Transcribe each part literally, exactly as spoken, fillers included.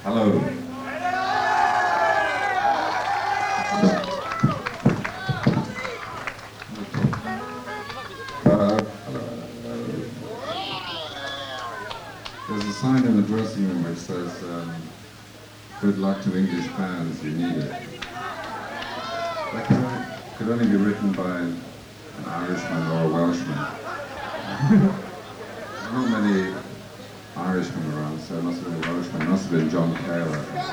Hello. Uh, there's a sign in the dressing room which says, um, good luck to English fans, you need it. That could only, could only be written by an Irishman or a Welshman. There are not many Irishmen around, so it must have been a Welshman. It must have been John Cale, I think.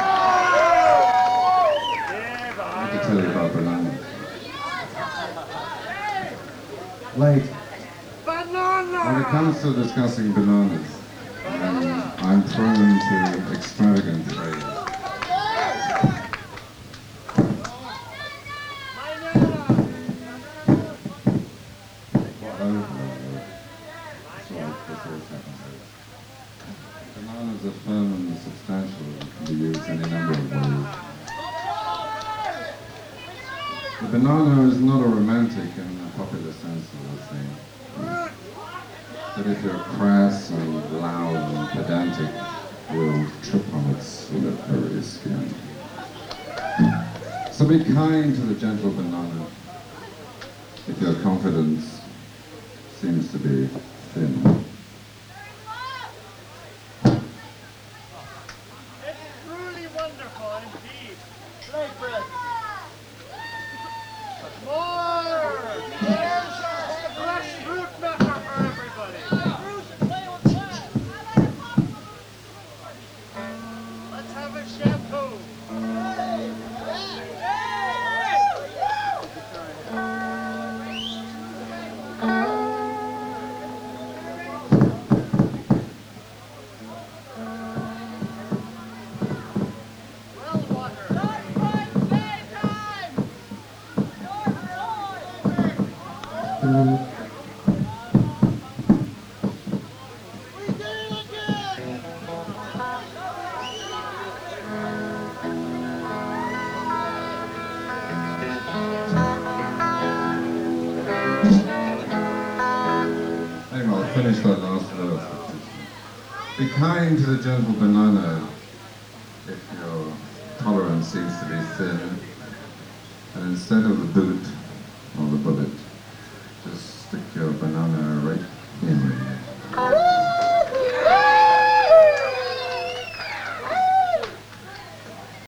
I have to tell you about bananas. Late. Banana! When it comes to discussing bananas, um, I'm prone to extravagant praise. Bananas are firm and substantial and can be used in a number of ways. The banana is not a romantic in the popular sense of the thing. But if you're crass and loud and pedantic, you'll trip on its slippery skin. So be kind to the gentle banana if your confidence seems to be thin. Wonderful indeed. Great bread. More! There's a fresh fruit matter for everybody. Let's have a shampoo. Mm. Anyway, I'll finish that last verse. Be kind to the gentle banana if your tolerance seems to be thin, and instead of the boot or the bullet,